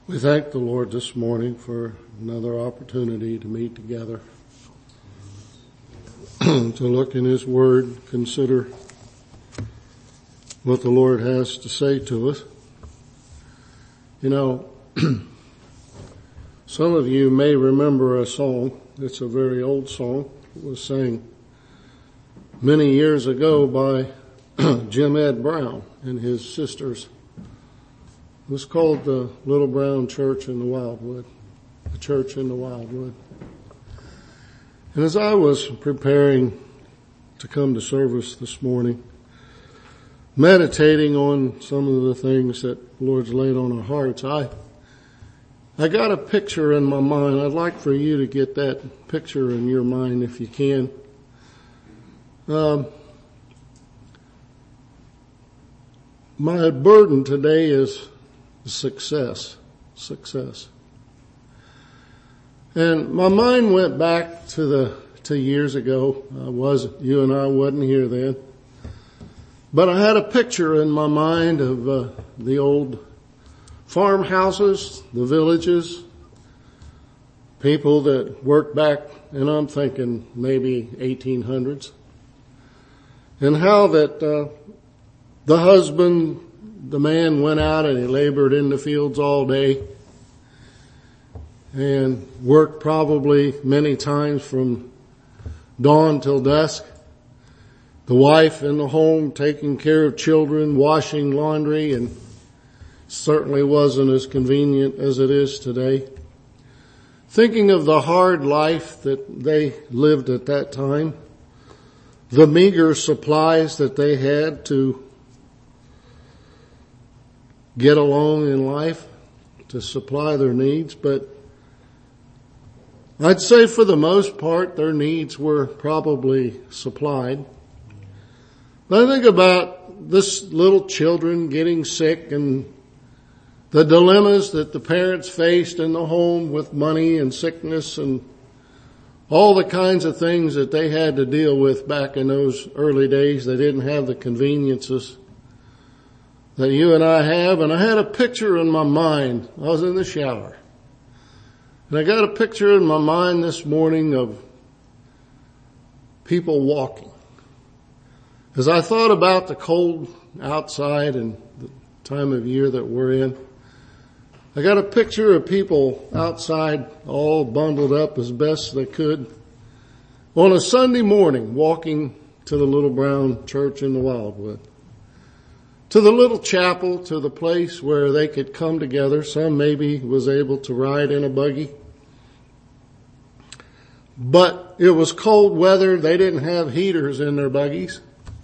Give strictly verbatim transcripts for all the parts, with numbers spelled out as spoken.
We thank the Lord this morning for another opportunity to meet together, to look in His Word, consider what the Lord has to say to us. You know, some of you may remember a song. It's a very old song. It was sang many years ago by Jim Ed Brown and his sisters. It was called the Little Brown Church in the Wildwood, the Church in the Wildwood. And as I was preparing to come to service this morning, meditating on some of the things that the Lord's laid on our hearts, I, I got a picture in my mind. I'd like for you to get that picture in your mind if you can. Um, my burden today is Success, success. And my mind went back to the, to years ago. I was, you and I wasn't here then. But I had a picture in my mind of uh, the old farmhouses, the villages, people that worked back, and I'm thinking maybe eighteen hundreds. And how that uh, the husband, the man went out and he labored in the fields all day and worked probably many times from dawn till dusk. The wife in the home taking care of children, washing laundry, and certainly wasn't as convenient as it is today. Thinking of the hard life that they lived at that time, the meager supplies that they had to get along in life, to supply their needs, but I'd say for the most part their needs were probably supplied. But I think about this little children getting sick and the dilemmas that the parents faced in the home with money and sickness and all the kinds of things that they had to deal with back in those early days. They didn't have the conveniences that you and I have. And I had a picture in my mind. I was in the shower. And I got a picture in my mind this morning of people walking. As I thought about the cold outside and the time of year that we're in, I got a picture of people outside all bundled up as best they could on a Sunday morning walking to the Little Brown Church in the Wildwood. To the little chapel, to the place where they could come together. Some maybe was able to ride in a buggy. But it was cold weather. They didn't have heaters in their buggies.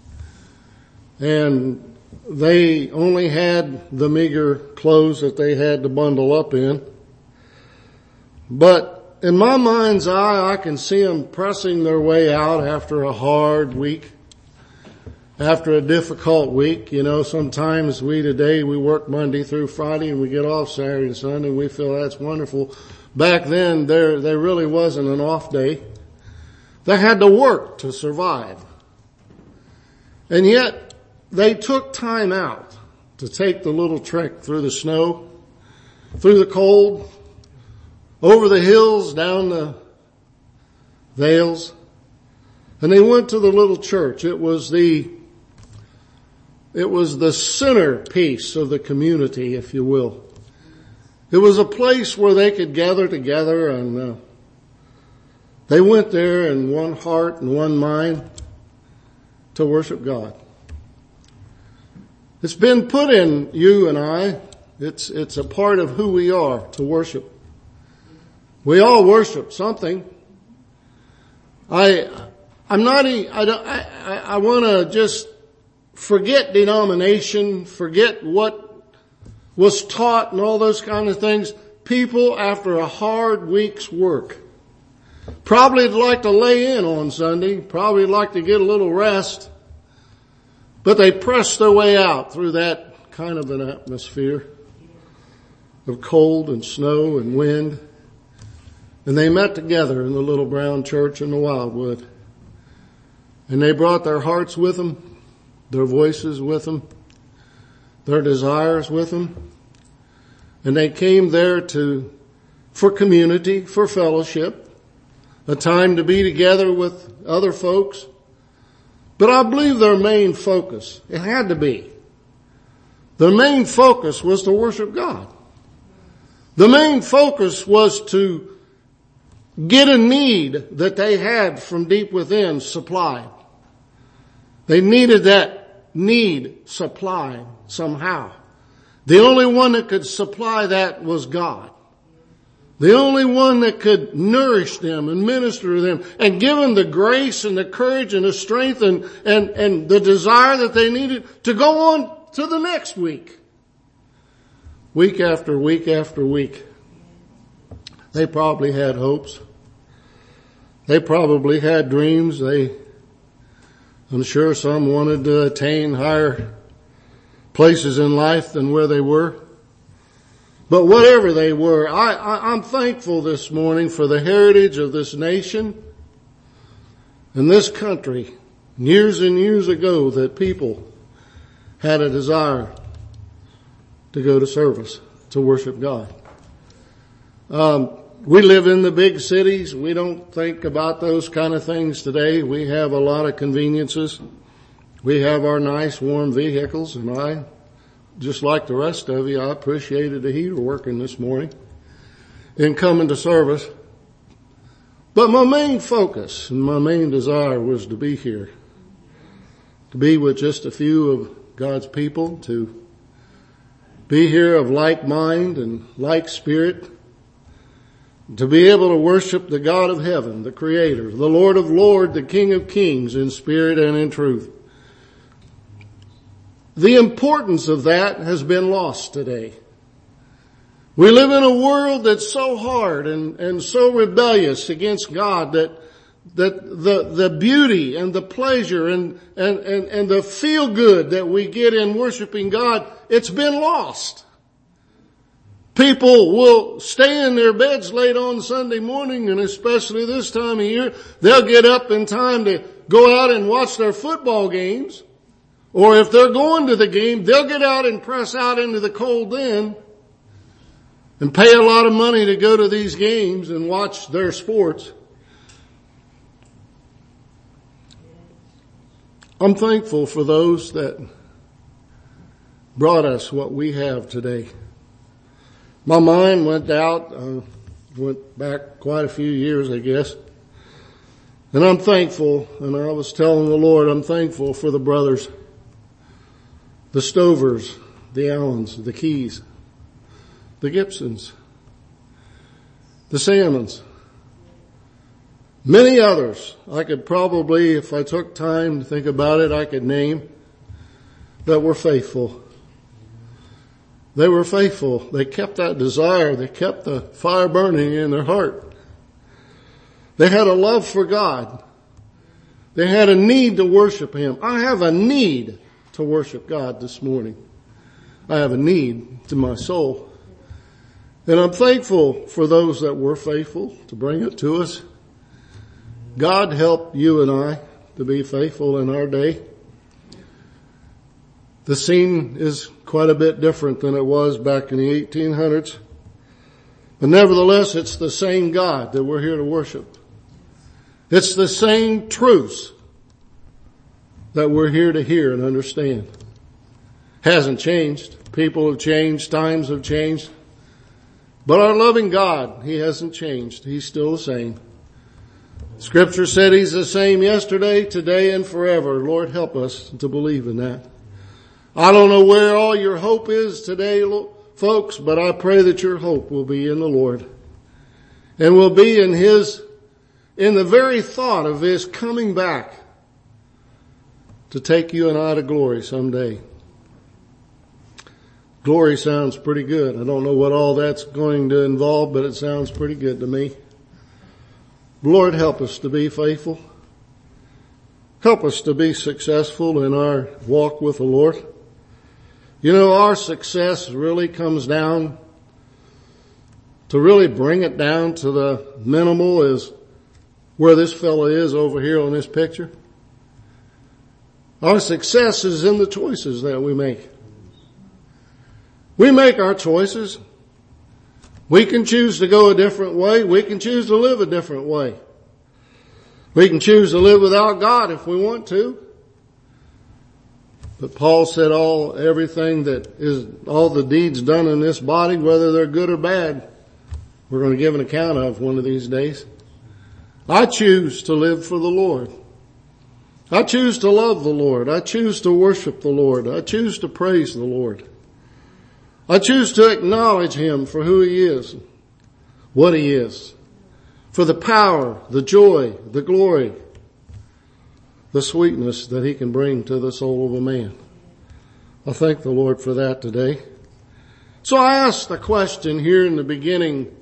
And they only had the meager clothes that they had to bundle up in. But in my mind's eye, I can see them pressing their way out after a hard week. After a difficult week. You know, sometimes we today, we work Monday through Friday and we get off Saturday and Sunday and we feel that's wonderful. Back then, there, there really wasn't an off day. They had to work to survive. And yet, they took time out to take the little trek through the snow, through the cold, over the hills, down the vales. And they went to the little church. It was the It was the centerpiece of the community, if you will. It was a place where they could gather together, and uh, they went there in one heart and one mind to worship God. It's been put in you and I. It's, it's a part of who we are to worship. We all worship something. I, I'm not, I, I, I want to just forget denomination, forget what was taught and all those kind of things. People, after a hard week's work, probably would like to lay in on Sunday, probably would like to get a little rest, but they pressed their way out through that kind of an atmosphere of cold and snow and wind. And they met together in the Little Brown Church in the Wildwood. And they brought their hearts with them, their voices with them, their desires with them. And they came there to, for community, for fellowship, a time to be together with other folks. But I believe their main focus, it had to be, their main focus was to worship God. The main focus was to get a need that they had from deep within supplied. They needed that need supplied somehow. The only one that could supply that was God. The only one that could nourish them and minister to them and give them the grace and the courage and the strength and, and, and the desire that they needed to go on to the next week. Week after week after week. They probably had hopes. They probably had dreams. They, I'm sure some wanted to attain higher places in life than where they were. But whatever they were, I, I, I'm thankful this morning for the heritage of this nation and this country. Years and years ago that people had a desire to go to service, to worship God. Um, we live in the big cities. We don't think about those kind of things today. We have a lot of conveniences. We have our nice warm vehicles, and I, just like the rest of you, I appreciated the heater working this morning in coming to service. But my main focus and my main desire was to be here, to be with just a few of God's people, to be here of like mind and like spirit, to be able to worship the God of heaven, the Creator, the Lord of Lords, the King of Kings in spirit and in truth. The importance of that has been lost today. We live in a world that's so hard and, and so rebellious against God that, that the, the beauty and the pleasure and, and, and, and the feel good that we get in worshiping God, it's been lost. People will stay in their beds late on Sunday morning, and especially this time of year, they'll get up in time to go out and watch their football games. Or if they're going to the game, they'll get out and press out into the cold then and pay a lot of money to go to these games and watch their sports. I'm thankful for those that brought us what we have today. My mind went out, uh, went back quite a few years, I guess. And I'm thankful, and I was telling the Lord, I'm thankful for the brothers, the Stovers, the Allens, the Keys, the Gibsons, the Salmons, many others. I could probably, if I took time to think about it, I could name that were faithful. They were faithful. They kept that desire. They kept the fire burning in their heart. They had a love for God. They had a need to worship Him. I have a need to worship God this morning. I have a need to my soul. And I'm thankful for those that were faithful to bring it to us. God help you and I to be faithful in our day. The scene is quite a bit different than it was back in the eighteen hundreds. But nevertheless, it's the same God that we're here to worship. It's the same truths that we're here to hear and understand. Hasn't changed. People have changed. Times have changed. But our loving God, He hasn't changed. He's still the same. Scripture said He's the same yesterday, today, and forever. Lord, help us to believe in that. I don't know where all your hope is today, folks, but I pray that your hope will be in the Lord. And will be in His, in the very thought of His coming back to take you and I to glory someday. Glory sounds pretty good. I don't know what all that's going to involve, but it sounds pretty good to me. Lord, help us to be faithful. Help us to be successful in our walk with the Lord. You know, our success really comes down, to really bring it down to the minimal is where this fellow is over here on this picture. Our success is in the choices that we make. We make our choices. We can choose to go a different way. We can choose to live a different way. We can choose to live without God if we want to. But Paul said all, everything that is, all the deeds done in this body, whether they're good or bad, we're going to give an account of one of these days. I choose to live for the Lord. I choose to love the Lord. I choose to worship the Lord. I choose to praise the Lord. I choose to acknowledge Him for who He is, what He is, for the power, the joy, the glory, the sweetness that He can bring to the soul of a man. I thank the Lord for that today. So I asked the question here in the beginning,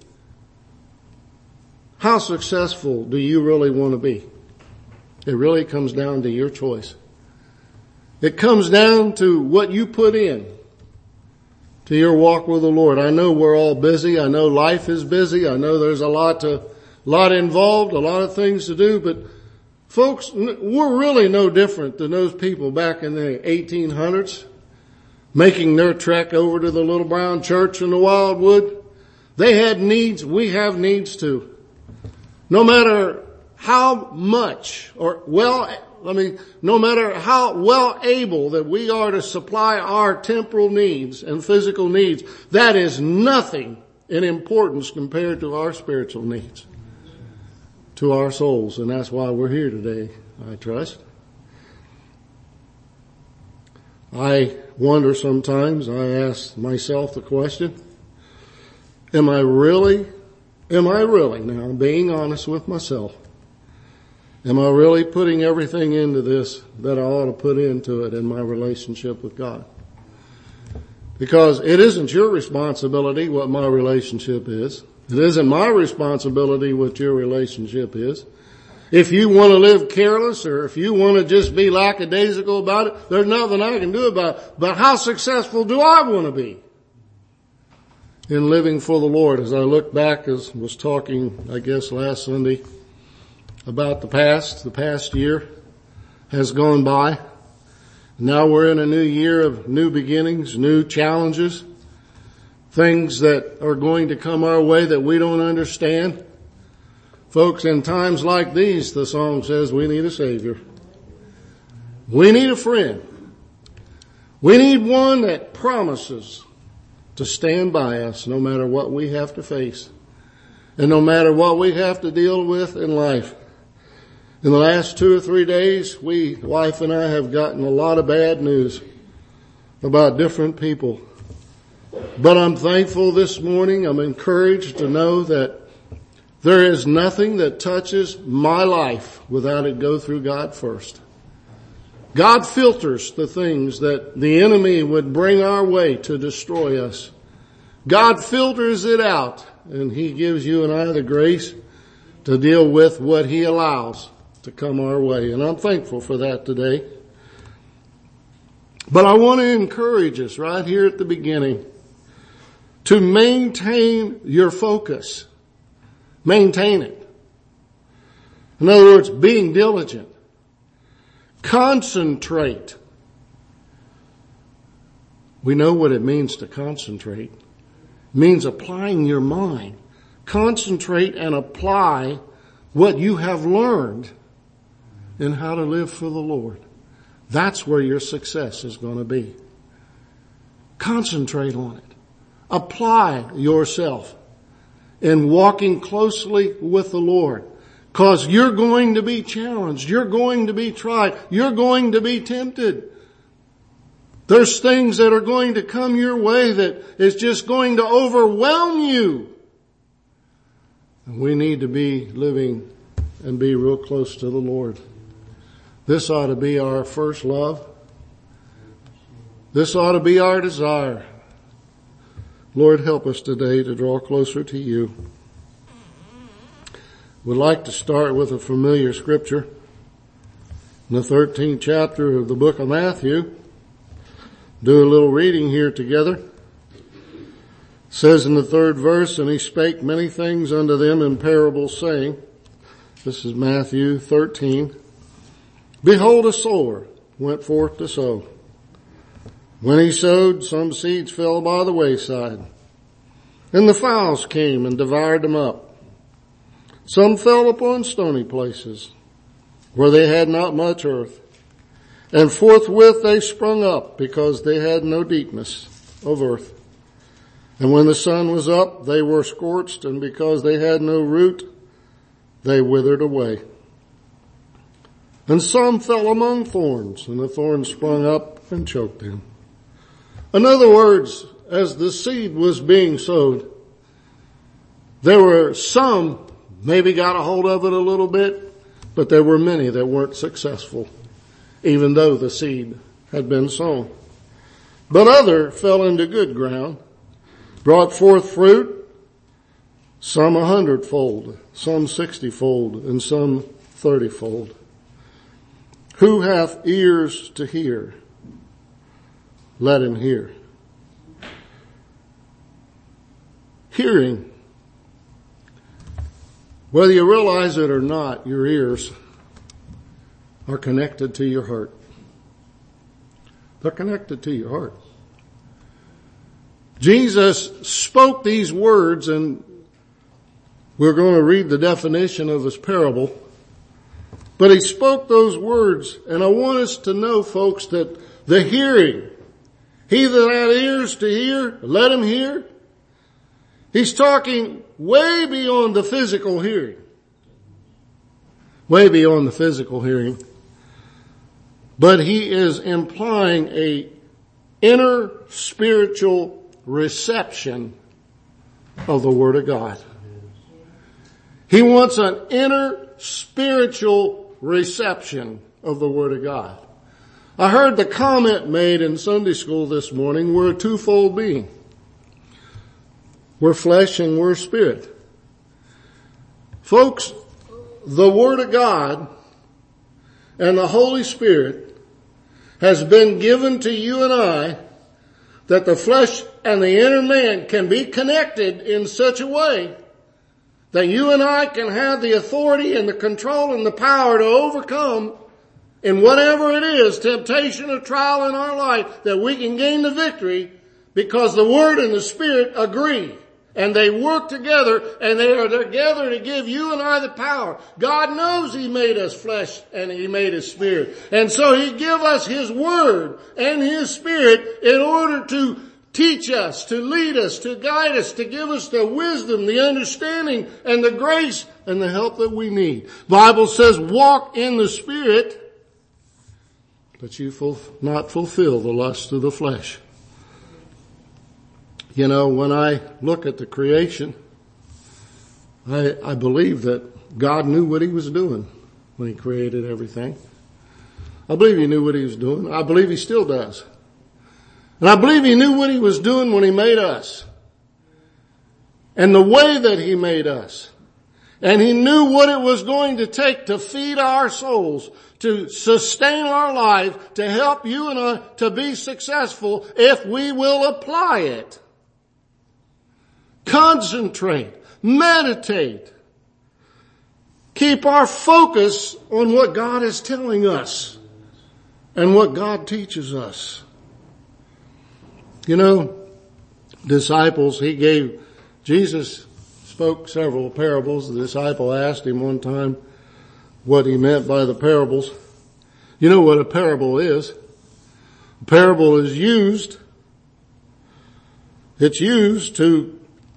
how successful do you really want to be? It really comes down to your choice. It comes down to what you put in to your walk with the Lord. I know we're all busy. I know life is busy. I know there's a lot to, lot involved, a lot of things to do, but folks, we're really no different than those people back in the eighteen hundreds making their trek over to the Little Brown Church in the Wildwood. They had needs. We have needs too. No matter how much or well, I mean, no matter how well able that we are to supply our temporal needs and physical needs, that is nothing in importance compared to our spiritual needs, to our souls. And that's why we're here today, I trust. I wonder sometimes, I ask myself the question, am I really, am I really now being honest with myself? Am I really putting everything into this that I ought to put into it in my relationship with God? Because it isn't your responsibility what my relationship is. It isn't my responsibility what your relationship is. If you want to live careless or if you want to just be lackadaisical about it, there's nothing I can do about it. But how successful do I want to be in living for the Lord? As I look back, as I was talking, I guess, last Sunday, about the past, the past year has gone by. Now we're in a new year of new beginnings, new challenges, things that are going to come our way that we don't understand. Folks, in times like these, the song says we need a Savior. We need a friend. We need one that promises to stand by us no matter what we have to face and no matter what we have to deal with in life. In the last two or three days, we, wife and I, have gotten a lot of bad news about different people. But I'm thankful this morning, I'm encouraged to know that there is nothing that touches my life without it go through God first. God filters the things that the enemy would bring our way to destroy us. God filters it out, and He gives you and I the grace to deal with what He allows to come our way. And I'm thankful for that today. But I want to encourage us right here at the beginning to maintain your focus. Maintain it. In other words, being diligent. Concentrate. We know what it means to concentrate. It means applying your mind. Concentrate and apply what you have learned in how to live for the Lord. That's where your success is going to be. Concentrate on it. Apply yourself in walking closely with the Lord. Because you're going to be challenged. You're going to be tried. You're going to be tempted. There's things that are going to come your way that is just going to overwhelm you. And we need to be living and be real close to the Lord. This ought to be our first love. This ought to be our desire. Lord, help us today to draw closer to you. We'd like to start with a familiar scripture in the thirteenth chapter of the book of Matthew. Do a little reading here together. It says in the third verse, and He spake many things unto them in parables, saying, this is Matthew thirteen, behold, a sower went forth to sow. When he sowed, some seeds fell by the wayside, And the fowls came and devoured them up. Some fell upon stony places, where they had not much earth. And forthwith they sprung up, because they had no deepness of earth. And when the sun was up, they were scorched, and because they had no root, they withered away. And some fell among thorns, and the thorns sprung up and choked them. In other words, as the seed was being sowed, there were some maybe got a hold of it a little bit, but there were many that weren't successful, even though the seed had been sown. But other fell into good ground, brought forth fruit, some a hundredfold, some sixtyfold, and some thirtyfold. Who hath ears to hear? Let him hear. Hearing. Whether you realize it or not, your ears are connected to your heart. They're connected to your heart. Jesus spoke these words, and we're going to read the definition of his parable. But he spoke those words, and I want us to know, folks, that the hearing, he that had ears to hear, let him hear. He's talking way beyond the physical hearing. Way beyond the physical hearing. But he is implying a inner spiritual reception of the Word of God. He wants an inner spiritual reception of the Word of God. I heard the comment made in Sunday school this morning, we're a twofold being. We're flesh and we're spirit. Folks, the Word of God and the Holy Spirit has been given to you and I that the flesh and the inner man can be connected in such a way that you and I can have the authority and the control and the power to overcome in whatever it is, temptation or trial in our life, that we can gain the victory because the Word and the Spirit agree. And they work together, and they are together to give you and I the power. God knows He made us flesh and He made us spirit. And so He give us His Word and His Spirit in order to teach us, to lead us, to guide us, to give us the wisdom, the understanding, and the grace and the help that we need. The Bible says, walk in the Spirit, that you ful- not fulfill the lust of the flesh. You know, when I look at the creation, I, I believe that God knew what He was doing when He created everything. I believe He knew what He was doing. I believe He still does. And I believe He knew what He was doing when He made us. And the way that He made us. And He knew what it was going to take to feed our souls, to sustain our life, to help you and I to be successful if we will apply it. Concentrate, meditate, keep our focus on what God is telling us and what God teaches us. You know, disciples, He gave, Jesus spoke several parables. The disciple asked Him one time what He meant by the parables. You know what a parable is? A parable is used, it's used to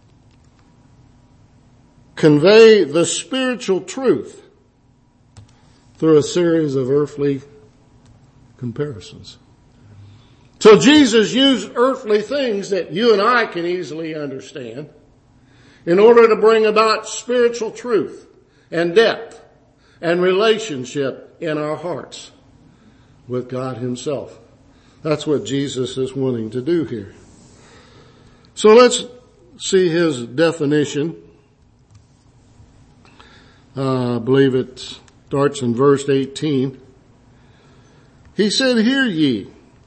convey the spiritual truth through a series of earthly comparisons. So Jesus used earthly things that you and I can easily understand in order to bring about spiritual truth and depth and relationship in our hearts with God Himself. That's what Jesus is wanting to do here. So let's see His definition. Uh, I believe it starts in verse eighteen. He said, hear ye,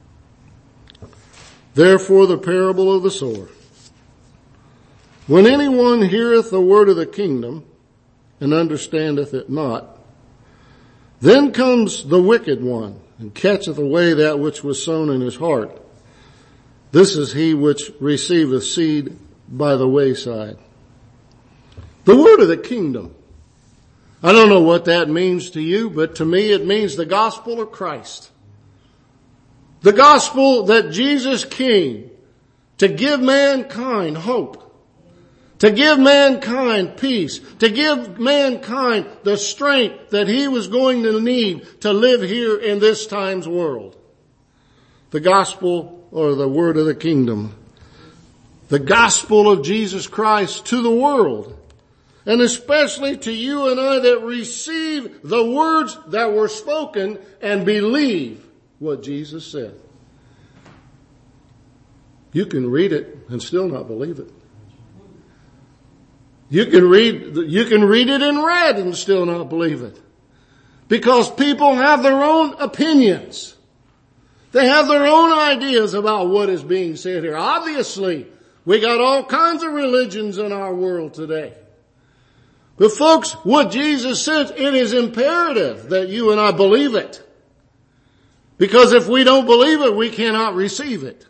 therefore the parable of the sower. When anyone heareth the word of the kingdom and understandeth it not, then comes the wicked one and catcheth away that which was sown in his heart. This is he which receiveth seed by the wayside. The word of the kingdom. I don't know what that means to you, but to me it means the gospel of Christ. The gospel that Jesus came to give mankind hope, to give mankind peace, to give mankind the strength that he was going to need to live here in this time's world. The gospel, or the word of the kingdom. The gospel of Jesus Christ to the world. And especially to you and I that receive the words that were spoken and believe what Jesus said. You can read it and still not believe it. You can read, you can read it in red and still not believe it. Because people have their own opinions. They have their own ideas about what is being said here. Obviously, we got all kinds of religions in our world today. But folks, what Jesus says, it is imperative that you and I believe it. Because if we don't believe it, we cannot receive it.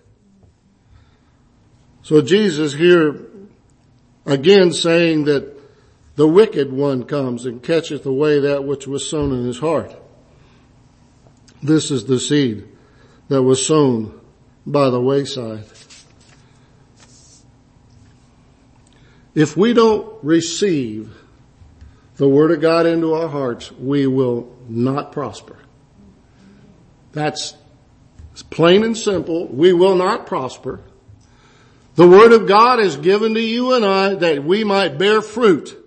So Jesus here again saying that the wicked one comes and catcheth away that which was sown in his heart. This is the seed that was sown by the wayside. If we don't receive the word of God into our hearts, we will not prosper. That's plain and simple. We will not prosper. The word of God is given to you and I that we might bear fruit.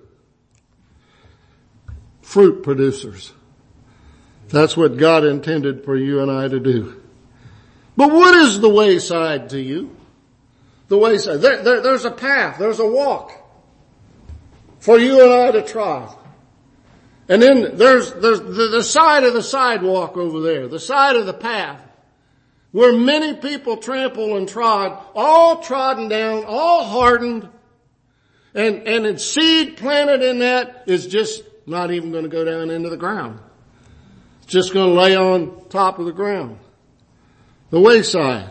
Fruit producers. That's what God intended for you and I to do. But what is the wayside to you? The wayside. There, there, there's a path. There's a walk for you and I to trod. And then there's, there's the, the side of the sidewalk over there, the side of the path, where many people trample and trod, all trodden down, all hardened, and, and a seed planted in that is just not even going to go down into the ground. It's just going to lay on top of the ground. The wayside.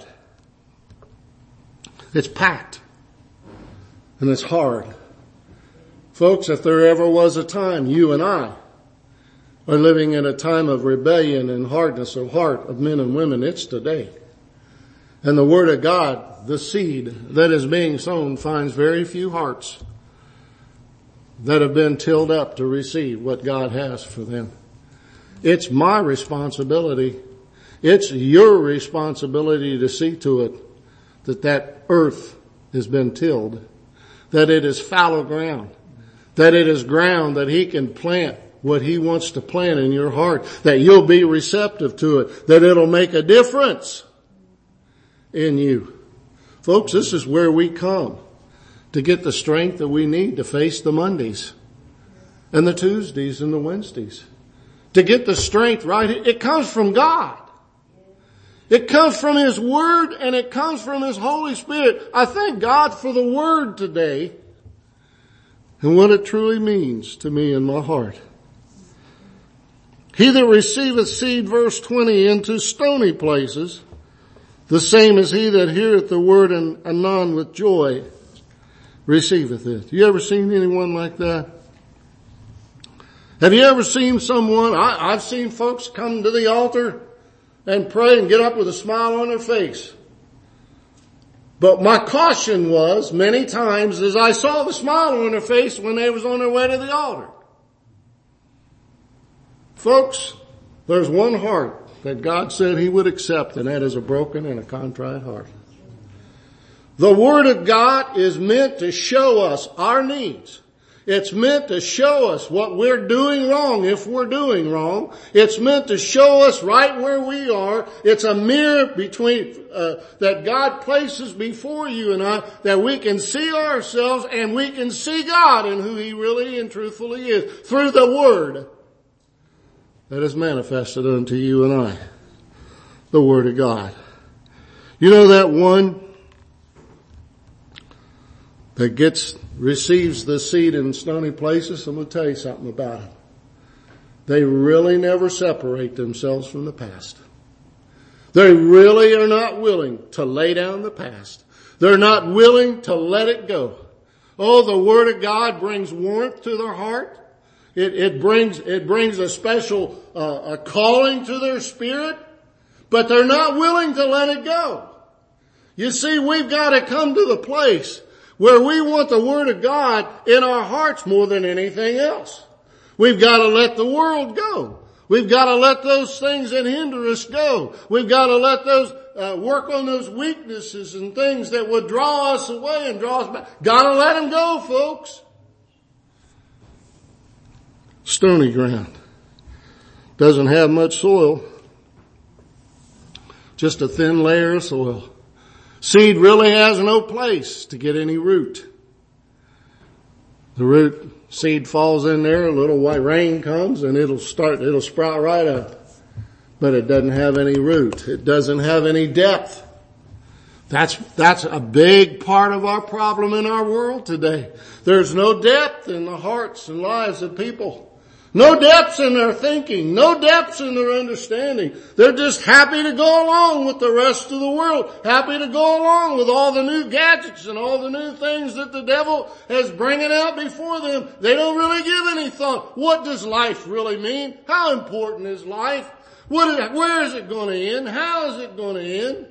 It's packed. And it's hard. Folks, if there ever was a time you and I are living in a time of rebellion and hardness of heart of men and women, it's today. And the word of God, the seed that is being sown, finds very few hearts that have been tilled up to receive what God has for them. It's my responsibility. It's your responsibility to see to it that that earth has been tilled, that it is fallow ground, that it is ground that He can plant what He wants to plant in your heart, that you'll be receptive to it, that it'll make a difference in you. Folks, this is where we come to get the strength that we need to face the Mondays and the Tuesdays and the Wednesdays. To get the strength right, it comes from God. It comes from His Word and it comes from His Holy Spirit. I thank God for the Word today and what it truly means to me in my heart. He that receiveth seed, verse twenty, into stony places, the same as he that heareth the word and anon with joy receiveth it. You ever seen anyone like that? Have you ever seen someone, I, I've seen folks come to the altar and pray and get up with a smile on their face. But my caution was, many times, as I saw the smile on their face when they was on their way to the altar. Folks, there's one heart that God said He would accept, and that is a broken and a contrite heart. The Word of God is meant to show us our needs. It's meant to show us what we're doing wrong if we're doing wrong. It's meant to show us right where we are. It's a mirror between, uh, that God places before you and I, that we can see ourselves and we can see God and who He really and truthfully is through the Word that is manifested unto you and I. The Word of God. You know that one that gets, receives the seed in stony places? I'm going to tell you something about it. They really never separate themselves from the past. They really are not willing to lay down the past. They're not willing to let it go. Oh, the Word of God brings warmth to their heart. It, it brings, it brings a special, uh, a calling to their spirit, but they're not willing to let it go. You see, we've got to come to the place where we want the Word of God in our hearts more than anything else. We've got to let the world go. We've got to let those things that hinder us go. We've got to let those, uh, work on those weaknesses and things that would draw us away and draw us back. Got to let them go, folks. Stony ground. Doesn't have much soil. Just a thin layer of soil. Seed really has no place to get any root. The root seed falls in there, a little white rain comes and it'll start, it'll sprout right up. But it doesn't have any root. It doesn't have any depth. That's, that's a big part of our problem in our world today. There's no depth in the hearts and lives of people. No depths in their thinking. No depths in their understanding. They're just happy to go along with the rest of the world. Happy to go along with all the new gadgets and all the new things that the devil is bringing out before them. They don't really give any thought. What does life really mean? How important is life? What is, where is it going to end? How is it going to end?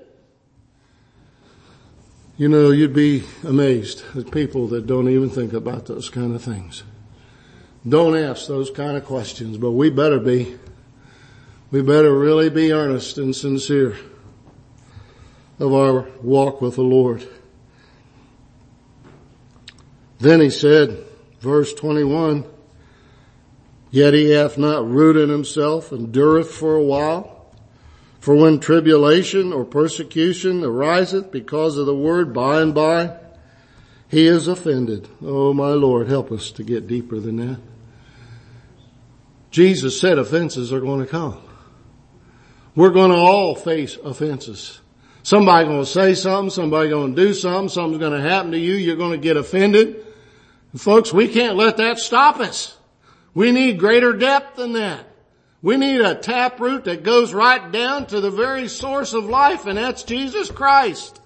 You know, you'd be amazed at people that don't even think about those kind of things. Don't ask those kind of questions, but we better be. We better really be earnest and sincere of our walk with the Lord. Then he said, verse twenty-one, yet he hath not rooted himself, endureth for a while. For when tribulation or persecution ariseth because of the word, by and by he is offended. Oh my Lord, help us to get deeper than that. Jesus said offenses are going to come. We're going to all face offenses. Somebody going to say something, somebody going to do something, something's going to happen to you, you're going to get offended. And folks, we can't let that stop us. We need greater depth than that. We need a taproot that goes right down to the very source of life, and that's Jesus Christ.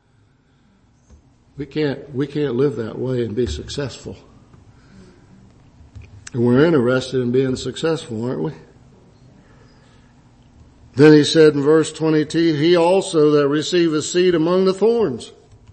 We can't, we can't live that way and be successful. And we're interested in being successful, aren't we? Then he said in verse twenty-two, he also that receiveth seed among the thorns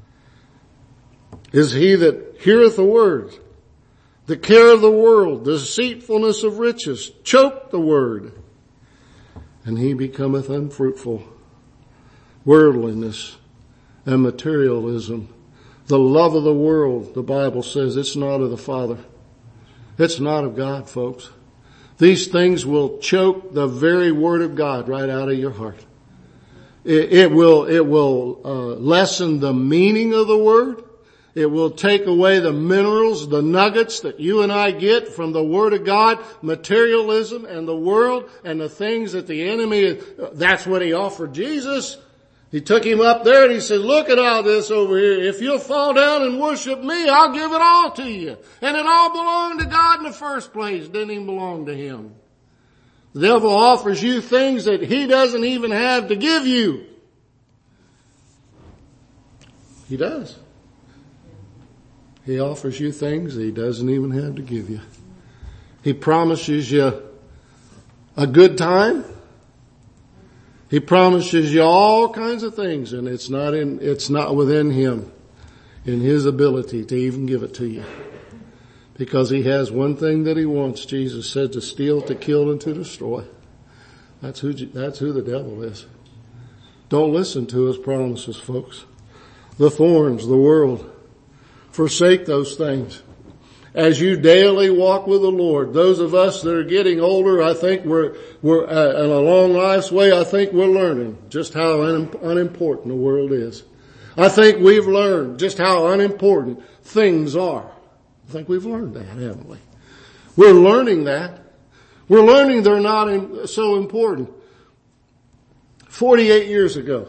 is he that heareth the word. The care of the world, the deceitfulness of riches, choke the word, and he becometh unfruitful. Worldliness and materialism, the love of the world, the Bible says it's not of the Father. It's not of God, folks. These things will choke the very word of God right out of your heart. It, it will, it will uh, lessen the meaning of the word. It will take away the minerals, the nuggets that you and I get from the Word of God, materialism and the world and the things that the enemy, that's what he offered Jesus. He took him up there and he said, look at all this over here. If you'll fall down and worship me, I'll give it all to you. And it all belonged to God in the first place. It didn't even belong to him. The devil offers you things that he doesn't even have to give you. He does. He offers you things that he doesn't even have to give you. He promises you a good time. He promises you all kinds of things, and it's not in, it's not within him, in his ability to even give it to you. Because he has one thing that he wants, Jesus said, to steal, to kill, and to destroy. That's who, that's who the devil is. Don't listen to his promises, folks. The thorns, the world. Forsake those things. As you daily walk with the Lord, those of us that are getting older, I think we're, we're, uh, in a long life's way, I think we're learning just how un, unimportant the world is. I think we've learned just how unimportant things are. I think we've learned that, haven't we? We're learning that. We're learning they're not in, so important. forty-eight years ago,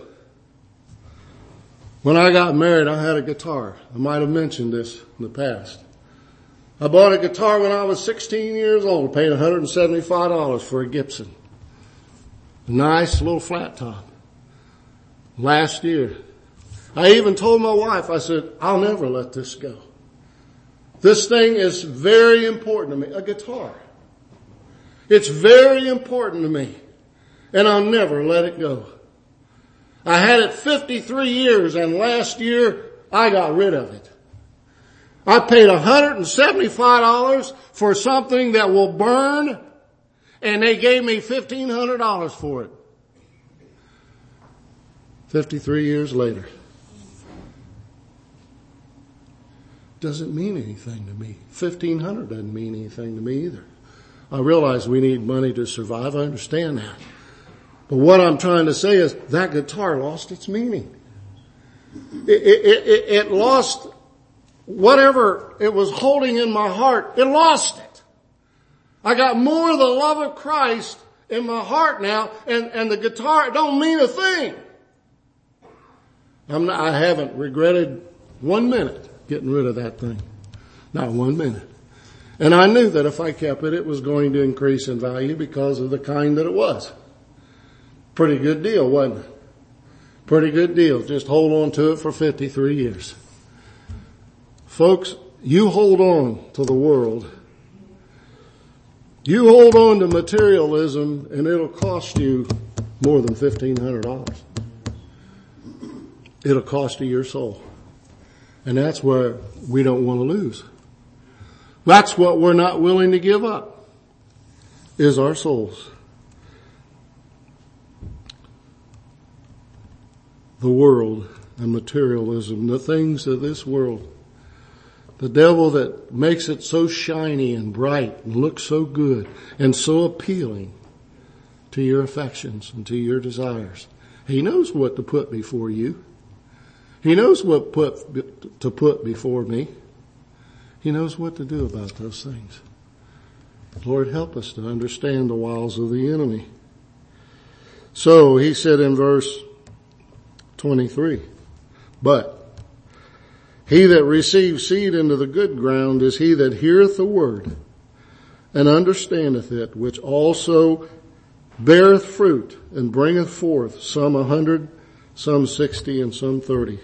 when I got married, I had a guitar. I might have mentioned this in the past. I bought a guitar when I was sixteen years old, paid one hundred seventy-five dollars for a Gibson. Nice little flat top. Last year, I even told my wife, I said, I'll never let this go. This thing is very important to me. A guitar. It's very important to me. And I'll never let it go. I had it fifty-three years, and last year I got rid of it. I paid one hundred seventy-five dollars for something that will burn, and they gave me fifteen hundred dollars for it. fifty-three years later. Doesn't mean anything to me. fifteen hundred dollars doesn't mean anything to me either. I realize we need money to survive. I understand that. But what I'm trying to say is that guitar lost its meaning. It, it, it, it lost whatever it was holding in my heart. It lost it. I got more of the love of Christ in my heart now, and, and the guitar don't mean a thing. I'm not, I haven't regretted one minute getting rid of that thing. Not one minute. And I knew that if I kept it, it was going to increase in value because of the kind that it was. Pretty good deal, wasn't it? Pretty good deal. Just hold on to it for fifty-three years. Folks, you hold on to the world. You hold on to materialism, and it'll cost you more than fifteen hundred dollars. It'll cost you your soul. And that's where we don't want to lose. That's what we're not willing to give up, is our souls. The world and materialism, the things of this world. The devil that makes it so shiny and bright and looks so good and so appealing to your affections and to your desires. He knows what to put before you. He knows what put, to put before me. He knows what to do about those things. Lord, help us to understand the wiles of the enemy. So he said in verse twenty-three, but he that receives seed into the good ground is he that heareth the word and understandeth it, which also beareth fruit and bringeth forth some a hundred, some sixty, and some thirty.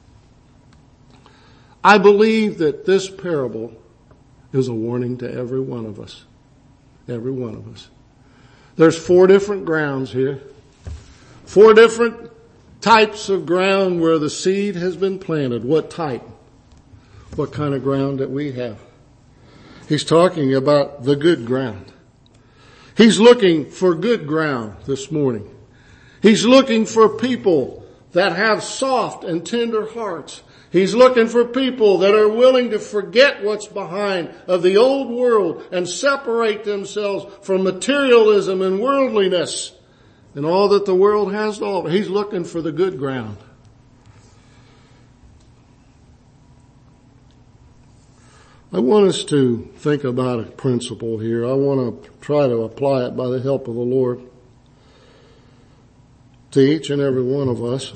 I believe that this parable is a warning to every one of us. Every one of us. There's four different grounds here. Four different types of ground where the seed has been planted. What type? What kind of ground that we have? He's talking about the good ground. He's looking for good ground this morning. He's looking for people that have soft and tender hearts. He's looking for people that are willing to forget what's behind of the old world and separate themselves from materialism and worldliness and all that the world has to offer. He's looking for the good ground. I want us to think about a principle here. I want to try to apply it by the help of the Lord to each and every one of us.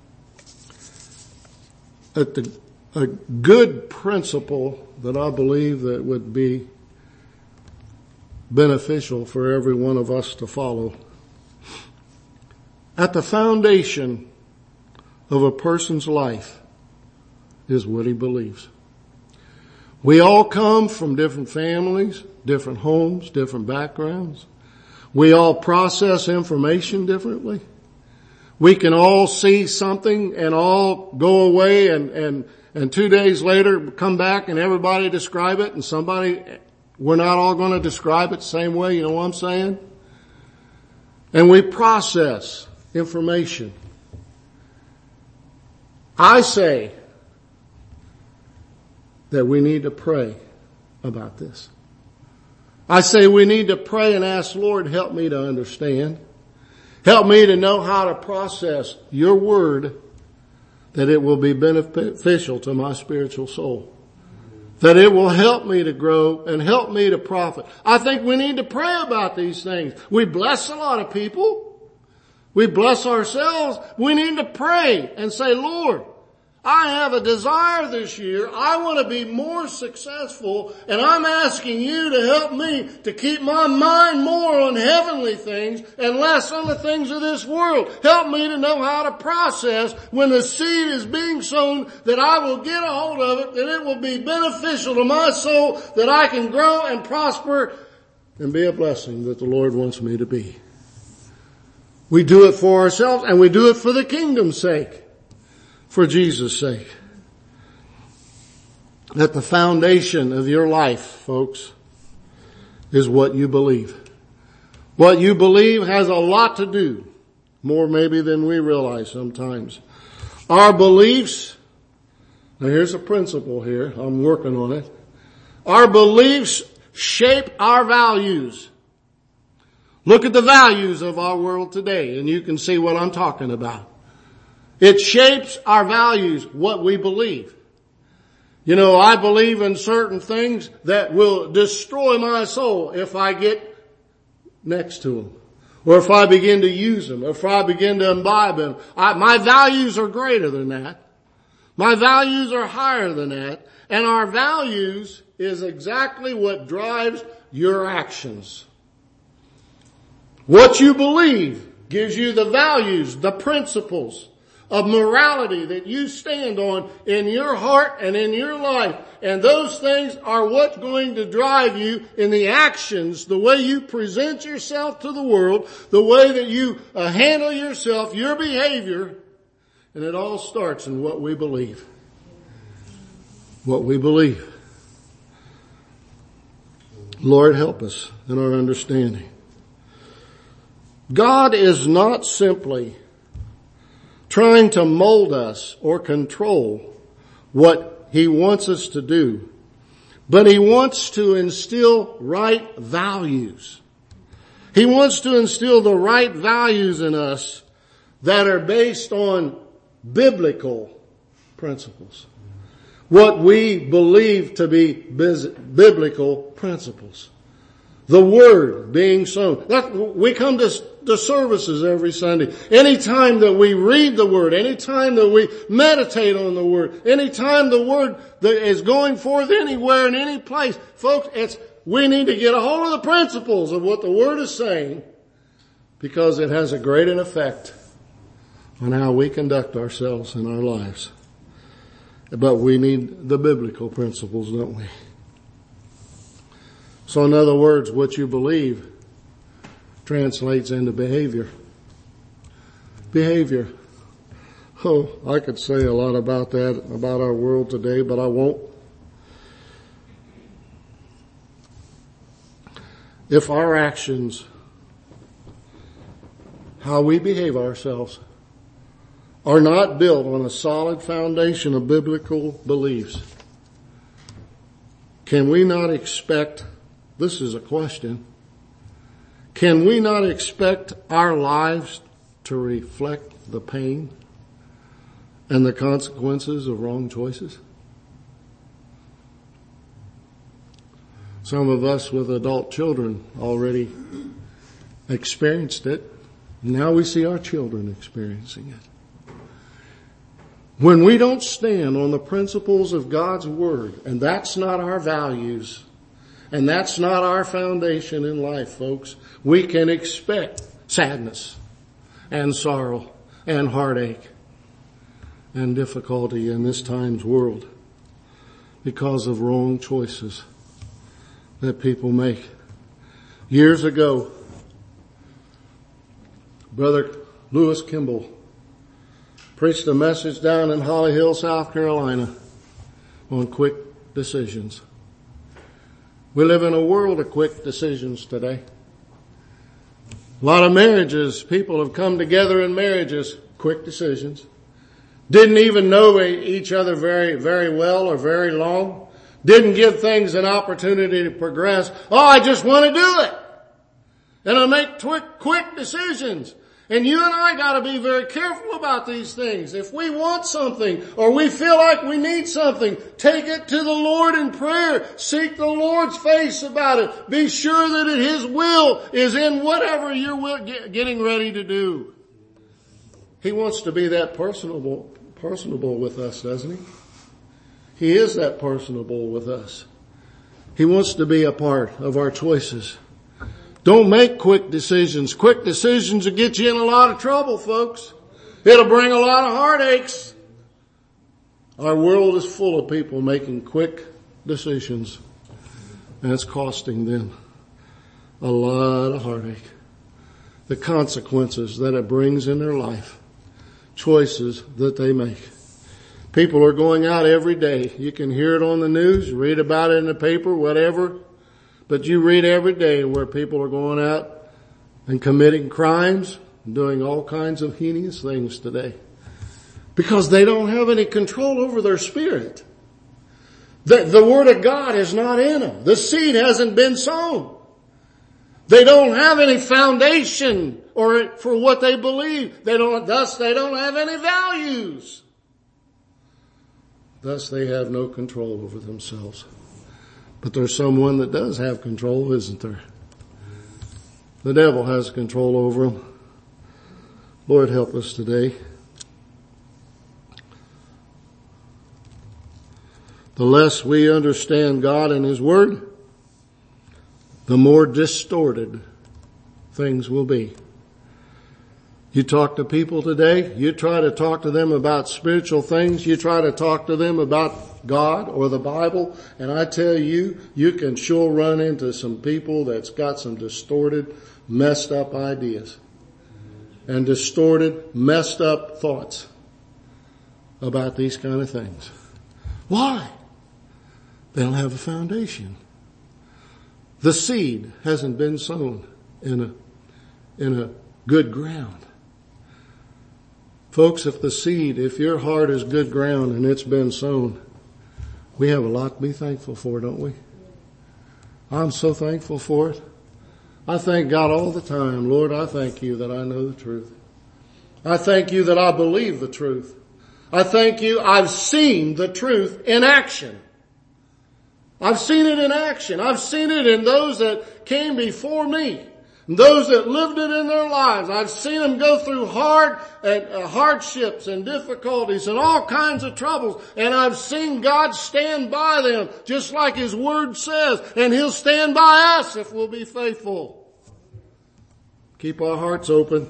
At the, a good principle that I believe that would be beneficial for every one of us to follow. At the foundation of a person's life is what he believes. We all come from different families, different homes, different backgrounds. We all process information differently. We can all see something and all go away and, and, and two days later come back and everybody describe it, and somebody, we're not all going to describe it the same way, you know what I'm saying? And we process information. I say that we need to pray about this. I say we need to pray and ask, Lord, help me to understand. Help me to know how to process your word, that it will be beneficial to my spiritual soul. That it will help me to grow and help me to profit. I think we need to pray about these things. We bless a lot of people. We bless ourselves. We need to pray and say, Lord, I have a desire this year. I want to be more successful, and I'm asking you to help me to keep my mind more on heavenly things and less on the things of this world. Help me to know how to process when the seed is being sown, that I will get a hold of it, that it will be beneficial to my soul, that I can grow and prosper and be a blessing that the Lord wants me to be. We do it for ourselves, and we do it for the kingdom's sake. For Jesus' sake. That the foundation of your life, folks, is what you believe. What you believe has a lot to do, more maybe than we realize sometimes. Our beliefs, now here's a principle here, I'm working on it. Our beliefs shape our values. Look at the values of our world today, and you can see what I'm talking about. It shapes our values, what we believe. You know, I believe in certain things that will destroy my soul if I get next to them. Or if I begin to use them. Or if I begin to imbibe them. I, my values are greater than that. My values are higher than that. And our values is exactly what drives your actions. What you believe gives you the values, the principles of morality that you stand on in your heart and in your life. And those things are what's going to drive you in the actions, the way you present yourself to the world, the way that you uh, handle yourself, your behavior. And it all starts in what we believe. What we believe. Lord, help us in our understanding. God is not simply trying to mold us or control what He wants us to do, but He wants to instill right values. He wants to instill the right values in us that are based on biblical principles. What we believe to be biblical principles. The Word being sown. That, we come to, to services every Sunday. Anytime that we read the Word, anytime that we meditate on the Word, anytime the Word that is going forth anywhere in any place, folks, it's, we need to get a hold of the principles of what the Word is saying, because it has a great effect on how we conduct ourselves in our lives. But we need the biblical principles, don't we? So in other words, what you believe translates into behavior. Behavior. Oh, I could say a lot about that, about our world today, but I won't. If our actions, how we behave ourselves, are not built on a solid foundation of biblical beliefs, can we not expect, this is a question, can we not expect our lives to reflect the pain and the consequences of wrong choices? Some of us with adult children already experienced it. Now we see our children experiencing it. When we don't stand on the principles of God's Word, and that's not our values, and that's not our foundation in life, folks, we can expect sadness and sorrow and heartache and difficulty in this time's world because of wrong choices that people make. Years ago, Brother Lewis Kimball preached a message down in Holly Hill, South Carolina on quick decisions. We live in a world of quick decisions today. A lot of marriages, people have come together in marriages, quick decisions. Didn't even know each other very, very well or very long. Didn't give things an opportunity to progress. Oh, I just want to do it. And I make quick, quick decisions. And you and I got to be very careful about these things. If we want something or we feel like we need something, take it to the Lord in prayer. Seek the Lord's face about it. Be sure that His will is in whatever you're getting ready to do. He wants to be that personable, personable with us, doesn't he? He is that personable with us. He wants to be a part of our choices. Don't make quick decisions. Quick decisions will get you in a lot of trouble, folks. It'll bring a lot of heartaches. Our world is full of people making quick decisions, and it's costing them a lot of heartache. The consequences that it brings in their life, choices that they make. People are going out every day. You can hear it on the news, read about it in the paper, whatever. But you read every day where people are going out and committing crimes, doing all kinds of heinous things today. Because they don't have any control over their spirit. The, the Word of God is not in them. The seed hasn't been sown. They don't have any foundation or for what they believe. They don't, thus they don't have any values. Thus they have no control over themselves. But there's someone that does have control, isn't there? The devil has control over them. Lord, help us today. The less we understand God and His Word, the more distorted things will be. You talk to people today, you try to talk to them about spiritual things, you try to talk to them about God or the Bible, and I tell you, you can sure run into some people that's got some distorted, messed up ideas and distorted, messed up thoughts about these kind of things. Why? They don't have a foundation. The seed hasn't been sown in a, in a good ground. Folks, if the seed, if your heart is good ground and it's been sown, we have a lot to be thankful for, don't we? I'm so thankful for it. I thank God all the time. Lord, I thank you that I know the truth. I thank you that I believe the truth. I thank you I've seen the truth in action. I've seen it in action. I've seen it in those that came before me. And those that lived it in their lives. I've seen them go through hard and uh, hardships and difficulties and all kinds of troubles. And I've seen God stand by them just like His Word says. And He'll stand by us if we'll be faithful. Keep our hearts open.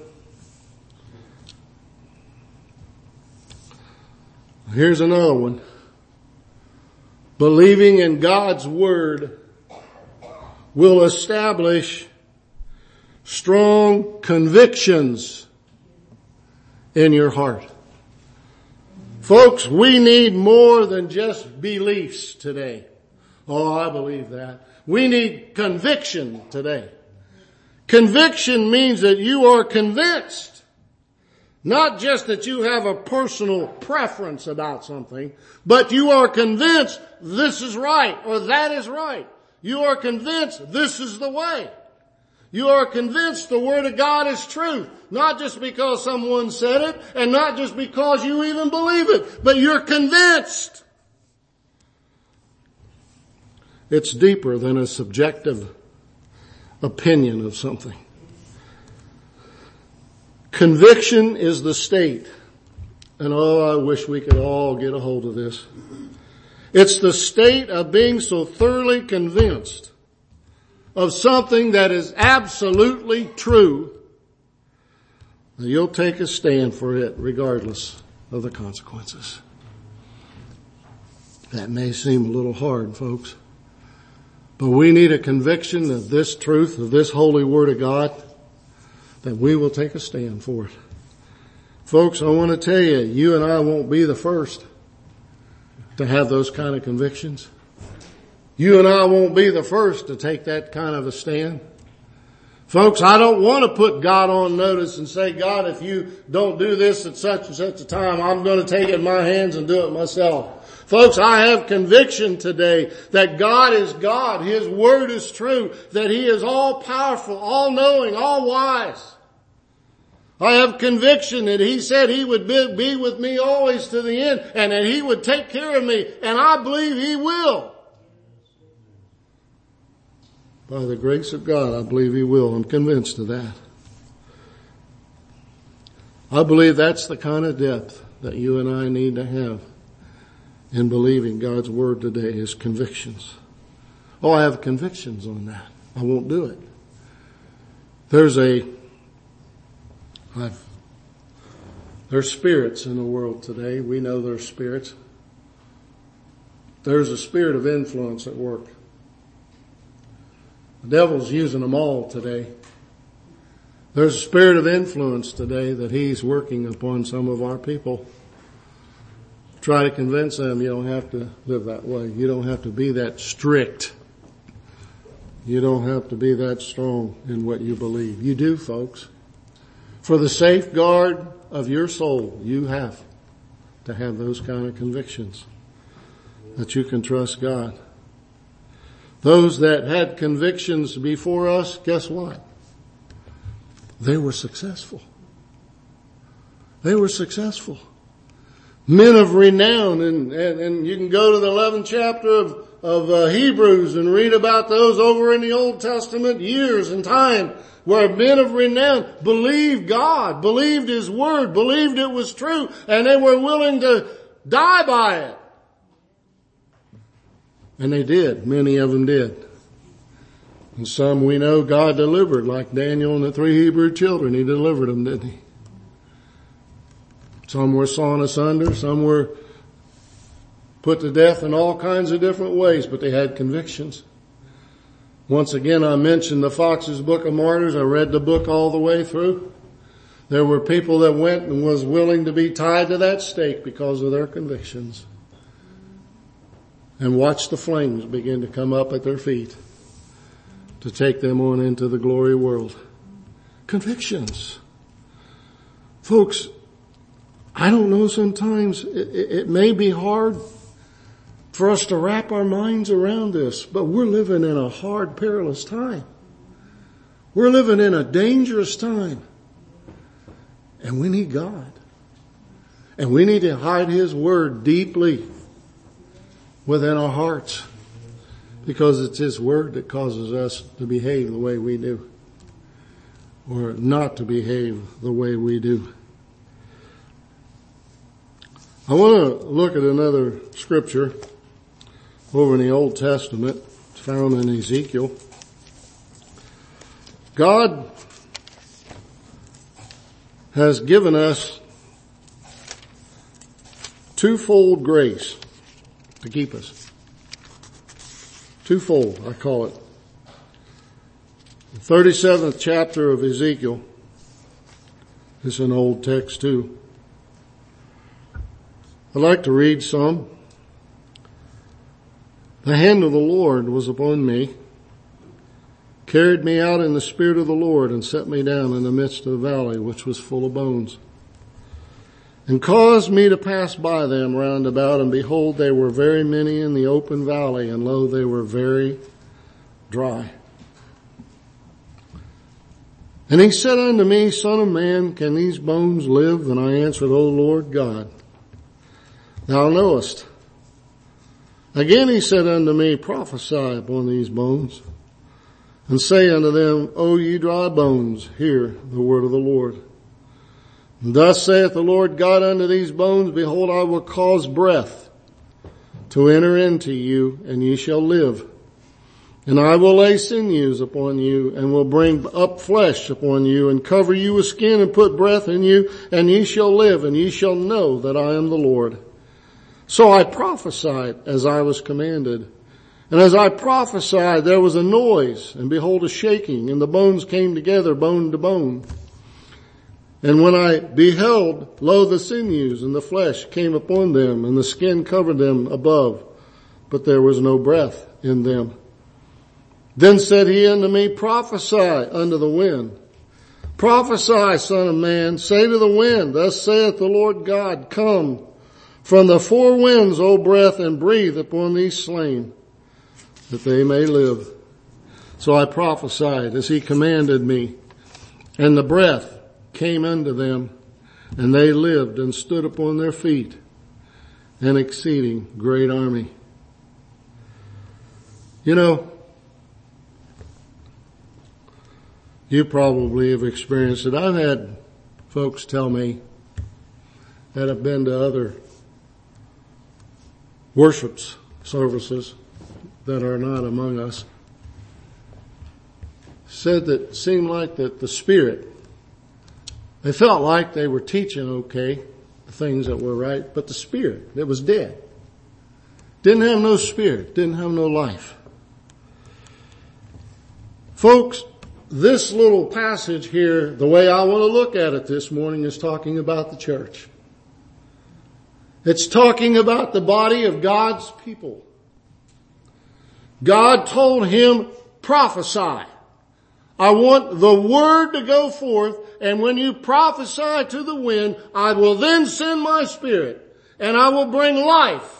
Here's another one. Believing in God's Word will establish strong convictions in your heart. Folks, we need more than just beliefs today. Oh, I believe that. We need conviction today. Conviction means that you are convinced. Not just that you have a personal preference about something, but you are convinced this is right or that is right. You are convinced this is the way. You are convinced the Word of God is true. Not just because someone said it and not just because you even believe it, but you're convinced. It's deeper than a subjective opinion of something. Conviction is the state, and oh, I wish we could all get a hold of this. It's the state of being so thoroughly convinced of something that is absolutely true that you'll take a stand for it regardless of the consequences. That may seem a little hard, folks, but we need a conviction of this truth, of this holy Word of God, that we will take a stand for it. Folks, I want to tell you, you and I won't be the first to have those kind of convictions. You and I won't be the first to take that kind of a stand. Folks, I don't want to put God on notice and say, God, if you don't do this at such and such a time, I'm going to take it in my hands and do it myself. Folks, I have conviction today that God is God. His Word is true. That He is all powerful, all knowing, all wise. I have conviction that He said He would be, be with me always to the end and that He would take care of me, and I believe He will. By the grace of God, I believe He will. I'm convinced of that. I believe that's the kind of depth that you and I need to have in believing God's word today is convictions. Oh, I have convictions on that. I won't do it. There's a, I've, there's spirits in the world today. We know there's spirits. There's a spirit of influence at work. The devil's using them all today. There's a spirit of influence today that he's working upon some of our people. Try to convince them you don't have to live that way. You don't have to be that strict. You don't have to be that strong in what you believe. You do, folks. For the safeguard of your soul, you have to have those kind of convictions that you can trust God. Those that had convictions before us, guess what? They were successful. They were successful. Men of renown, and, and, and you can go to the eleventh chapter of, of uh, Hebrews and read about those over in the Old Testament, years and time, where men of renown believed God, believed His Word, believed it was true, and they were willing to die by it. And they did. Many of them did. And some we know God delivered, like Daniel and the three Hebrew children. He delivered them, didn't He? Some were sawn asunder, some were put to death in all kinds of different ways, but they had convictions. Once again, I mentioned the Fox's Book of Martyrs. I read the book all the way through. There were people that went and was willing to be tied to that stake because of their convictions. And watched the flames begin to come up at their feet to take them on into the glory world. Convictions. Folks, I don't know, sometimes it, it may be hard for us to wrap our minds around this, but we're living in a hard, perilous time. We're living in a dangerous time. And we need God. And we need to hide His Word deeply within our hearts, because it's His Word that causes us to behave the way we do, or not to behave the way we do. I want to look at another scripture over in the Old Testament. It's found in Ezekiel. God has given us twofold grace to keep us. Twofold, I call it. The thirty-seventh chapter of Ezekiel. It's an old text too. I'd like to read some. The hand of the Lord was upon me, carried me out in the spirit of the Lord, and set me down in the midst of the valley, which was full of bones, and caused me to pass by them round about, and behold, they were very many in the open valley, and lo, they were very dry. And he said unto me, Son of man, can these bones live? And I answered, O Lord God, Thou knowest. Again he said unto me, Prophesy upon these bones, and say unto them, O ye dry bones, hear the word of the Lord. And thus saith the Lord God unto these bones, Behold, I will cause breath to enter into you, and ye shall live. And I will lay sinews upon you, and will bring up flesh upon you, and cover you with skin, and put breath in you, and ye shall live, and ye shall know that I am the Lord. So I prophesied as I was commanded. And as I prophesied, there was a noise, and behold, a shaking, and the bones came together, bone to bone. And when I beheld, lo, the sinews and the flesh came upon them, and the skin covered them above, but there was no breath in them. Then said he unto me, Prophesy unto the wind. Prophesy, son of man, say to the wind, Thus saith the Lord God, Come from the four winds, O breath, and breathe upon these slain, that they may live. So I prophesied as he commanded me, and the breath came unto them, and they lived and stood upon their feet, an exceeding great army. You know, you probably have experienced it. I've had folks tell me that have been to other worship services that are not among us said that it seemed like that the Spirit, they felt like they were teaching okay, the things that were right, but the Spirit, it was dead. Didn't have no spirit, didn't have no life. Folks, this little passage here, the way I want to look at it this morning, is talking about the church. It's talking about the body of God's people. God told him, prophesy. I want the word to go forth, and when you prophesy to the wind, I will then send my Spirit, and I will bring life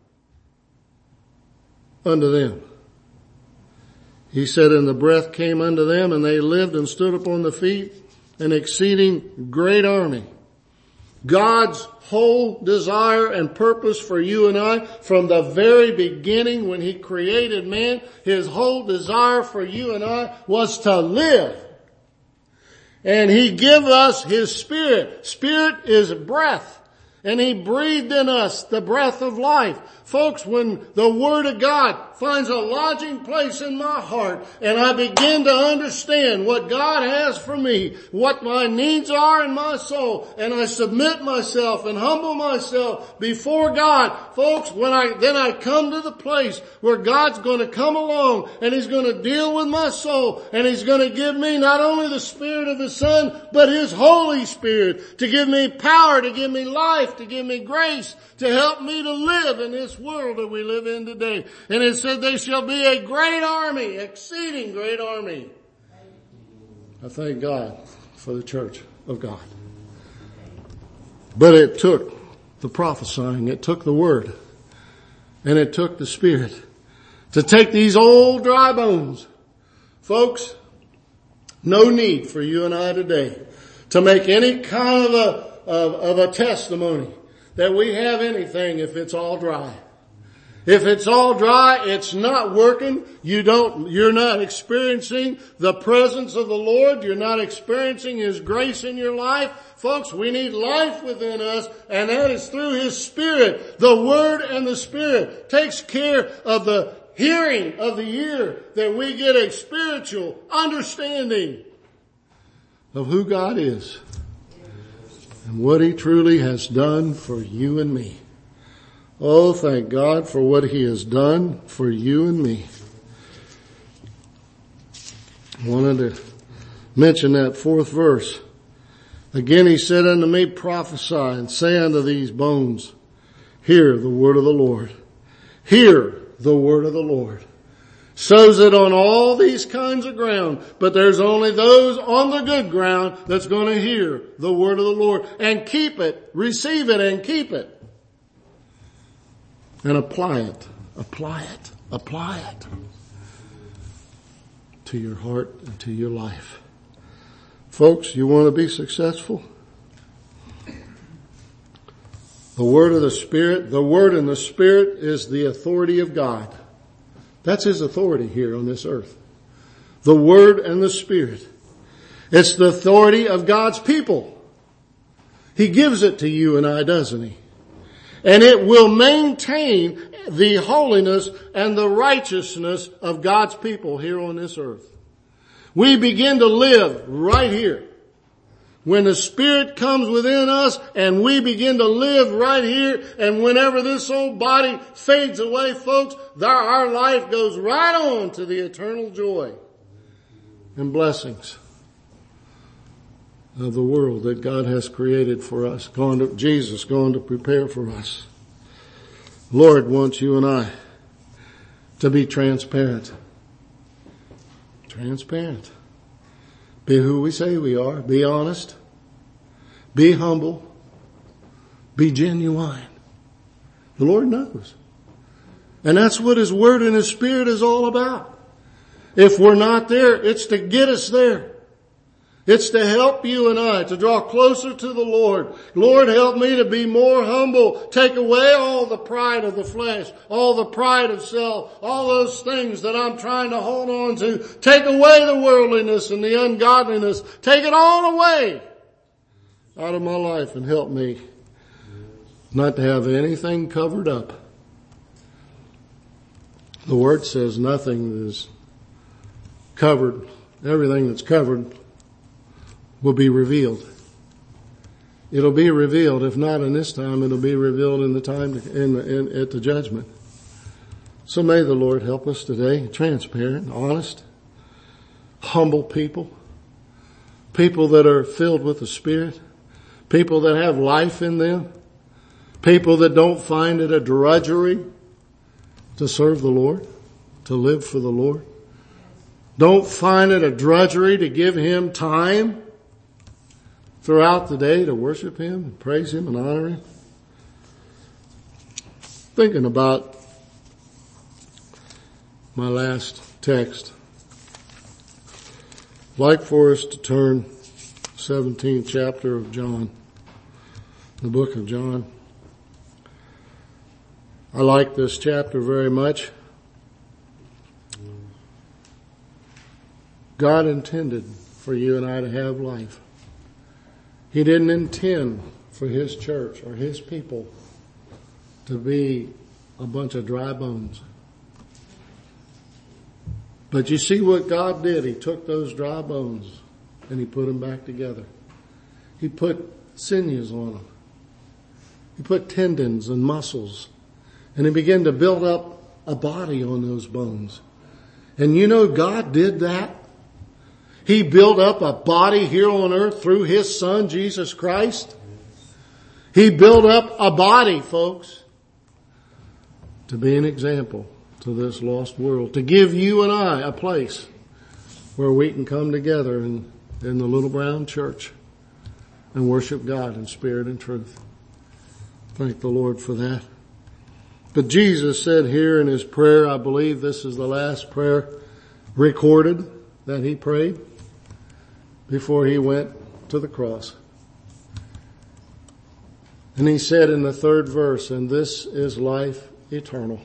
unto them. He said, and the breath came unto them, and they lived and stood upon the feet, an exceeding great army. God's whole desire and purpose for you and I from the very beginning when he created man, his whole desire for you and I was to live. And he gave us his Spirit. Spirit is breath. And he breathed in us the breath of life. Folks, when the Word of God finds a lodging place in my heart and I begin to understand what God has for me, what my needs are in my soul, and I submit myself and humble myself before God, folks, when I, then I come to the place where God's going to come along and he's going to deal with my soul and he's going to give me not only the Spirit of his Son, but his Holy Spirit to give me power, to give me life, to give me grace, to help me to live in this world that we live in today. And it said they shall be a great army, exceeding great army. I thank God for the church of God. But it took the prophesying, it took the word, and it took the Spirit to take these old dry bones. Folks, no need for you and I today to make any kind of a Of, of a testimony that we have anything if it's all dry. If it's all dry, it's not working. You don't, you're not experiencing the presence of the Lord. You're not experiencing his grace in your life. Folks, we need life within us, and that is through his Spirit. The Word and the Spirit takes care of the hearing of the ear, that we get a spiritual understanding of who God is and what he truly has done for you and me. Oh, thank God for what he has done for you and me. I wanted to mention that fourth verse. Again he said unto me, prophesy, and say unto these bones, hear the word of the Lord. Hear the word of the Lord. Sows it on all these kinds of ground, but there's only those on the good ground that's going to hear the word of the Lord and keep it, receive it and keep it. And apply it, apply it, apply it to your heart and to your life. Folks, you want to be successful? The word of the Spirit, the word and the Spirit is the authority of God. That's his authority here on this earth. The Word and the Spirit. It's the authority of God's people. He gives it to you and I, doesn't he? And it will maintain the holiness and the righteousness of God's people here on this earth. We begin to live right here. When the Spirit comes within us and we begin to live right here, and whenever this old body fades away, folks, our life goes right on to the eternal joy and blessings of the world that God has created for us. Going to, Jesus going to prepare for us. Lord wants you and I to be transparent. Transparent. Be who we say we are. Be honest. Be humble. Be genuine. The Lord knows. And that's what his word and his Spirit is all about. If we're not there, it's to get us there. It's to help you and I to draw closer to the Lord. Lord, help me to be more humble. Take away all the pride of the flesh, all the pride of self, all those things that I'm trying to hold on to. Take away the worldliness and the ungodliness. Take it all away out of my life and help me not to have anything covered up. The Word says nothing is covered. Everything that's covered will be revealed. It'll be revealed. If not in this time, it'll be revealed in the time in, in at the judgment. So may the Lord help us today. Transparent, honest, humble people. People that are filled with the Spirit. People that have life in them. People that don't find it a drudgery to serve the Lord, to live for the Lord. Don't find it a drudgery to give Him time throughout the day to worship Him and praise Him and honor Him. Thinking about my last text. I'd like for us to turn seventeenth chapter of John, the book of John. I like this chapter very much. God intended for you and I to have life. He didn't intend for His church or His people to be a bunch of dry bones. But you see what God did? He took those dry bones and He put them back together. He put sinews on them. He put tendons and muscles. And He began to build up a body on those bones. And you know God did that. He built up a body here on earth through His Son, Jesus Christ. He built up a body, folks, to be an example to this lost world, to give you and I a place where we can come together in, in the little brown church and worship God in spirit and truth. Thank the Lord for that. But Jesus said here in His prayer, I believe this is the last prayer recorded that He prayed before He went to the cross. And He said in the third verse, and this is life eternal.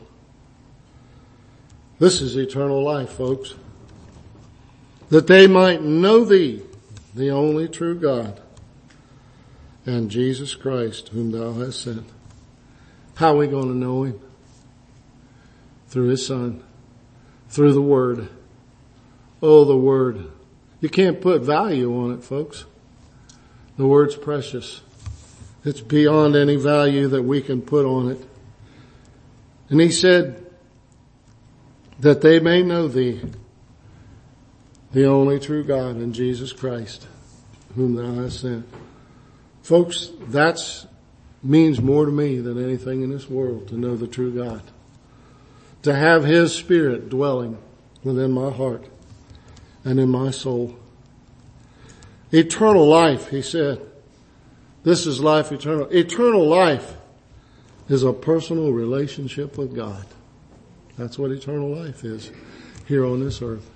This is eternal life, folks. That they might know Thee, the only true God, and Jesus Christ, whom Thou hast sent. How are we going to know Him? Through His Son. Through the Word. Oh, the Word. You can't put value on it, folks. The Word's precious. It's beyond any value that we can put on it. And He said, that they may know Thee, the only true God, and Jesus Christ, whom Thou hast sent. Folks, that's means more to me than anything in this world, to know the true God. To have His Spirit dwelling within my heart and in my soul. Eternal life, He said. This is life eternal. Eternal life is a personal relationship with God. That's what eternal life is here on this earth.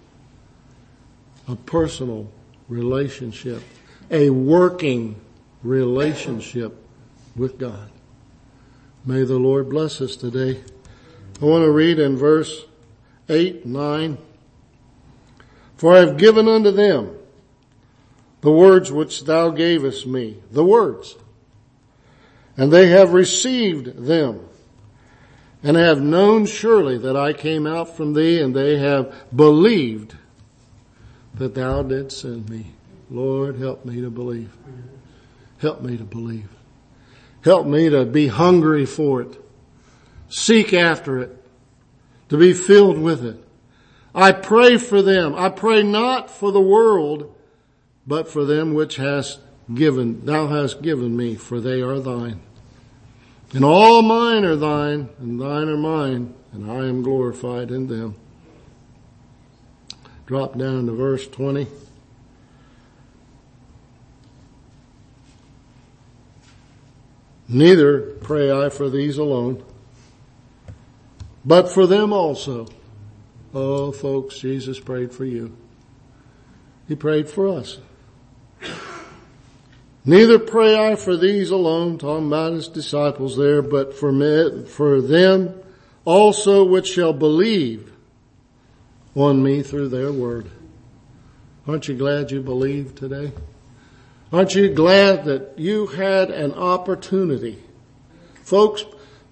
A personal relationship. A working relationship with God. May the Lord bless us today. I want to read in verse eight, nine. For I have given unto them the words which Thou gavest me. The words. And they have received them. And have known surely that I came out from Thee, and they have believed that Thou didst send me. Lord, help me to believe. Help me to believe. Help me to be hungry for it. Seek after it. To be filled with it. I pray for them. I pray not for the world, but for them which hast given, Thou hast given me, for they are Thine. And all mine are Thine, and Thine are mine, and I am glorified in them. Drop down to verse twenty. Neither pray I for these alone, but for them also. Oh, folks, Jesus prayed for you. He prayed for us. Neither pray I for these alone, talking about His disciples there, but for me, for them also which shall believe on me through their word. Aren't you glad you believed today? Aren't you glad that you had an opportunity Folks,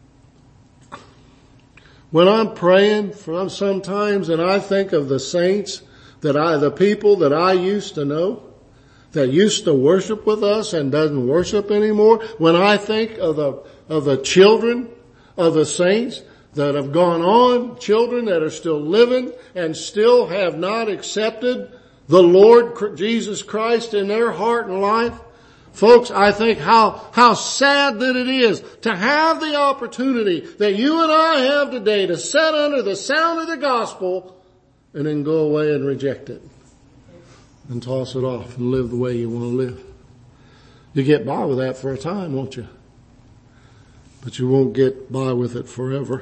when I'm praying for sometimes and I think of the saints that I, the people that I used to know, that used to worship with us and doesn't worship anymore, when I think of the, of the children of the saints that have gone on, children that are still living and still have not accepted the Lord Jesus Christ in their heart and life, folks, I think how, how sad that it is to have the opportunity that you and I have today to sit under the sound of the gospel and then go away and reject it and toss it off and live the way you want to live. You get by with that for a time, won't you? But you won't get by with it forever.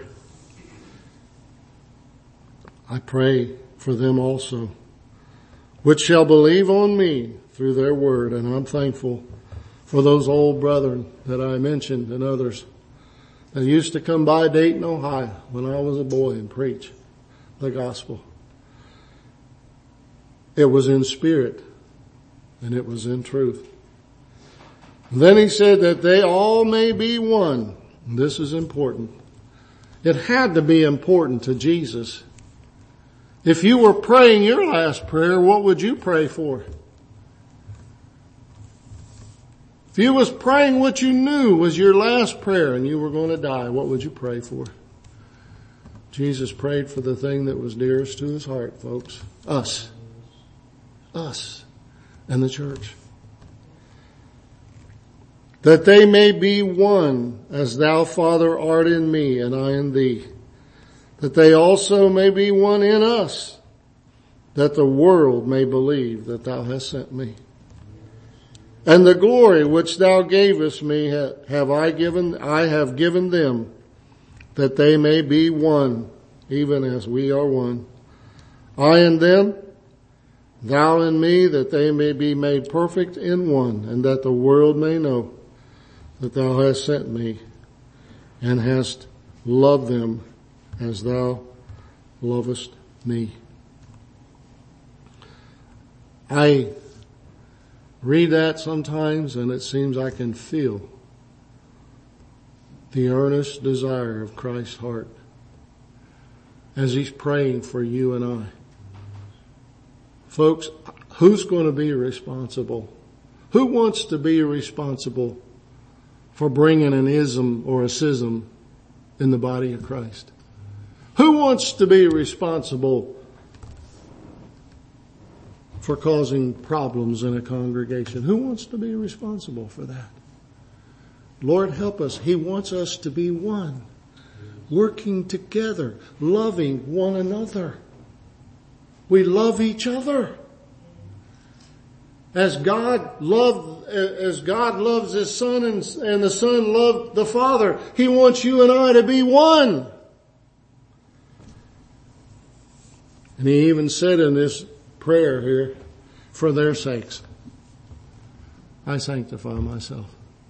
I pray for them also, which shall believe on me through their word. And I'm thankful for those old brethren that I mentioned and others that used to come by Dayton, Ohio when I was a boy and preach the gospel. It was in spirit and it was in truth. And then he said that they all may be one. And this is important. It had to be important to Jesus. If you were praying your last prayer, what would you pray for? If you was praying what you knew was your last prayer and you were going to die, what would you pray for? Jesus prayed for the thing that was dearest to his heart, folks. Us. Us and the church. That they may be one as thou, Father, art in me and I in thee. That they also may be one in us, that the world may believe that thou hast sent me. And the glory which thou gavest me have I given, I have given them, that they may be one, even as we are one. I and them, thou and me, that they may be made perfect in one, and that the world may know that thou hast sent me and hast loved them as thou lovest me. I read that sometimes and it seems I can feel the earnest desire of Christ's heart as he's praying for you and I. Folks, who's going to be responsible? Who wants to be responsible for bringing an ism or a schism in the body of Christ? Who wants to be responsible for causing problems in a congregation? Who wants to be responsible for that? Lord, help us. He wants us to be one, working together, loving one another. We love each other. As God loved, as God loves his Son and, and the Son loved the Father, he wants you and I to be one. And he even said in this prayer here, for their sakes, I sanctify myself,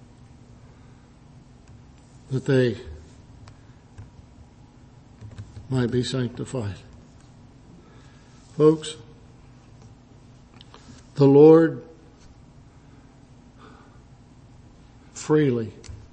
that they might be sanctified. Folks, the Lord freely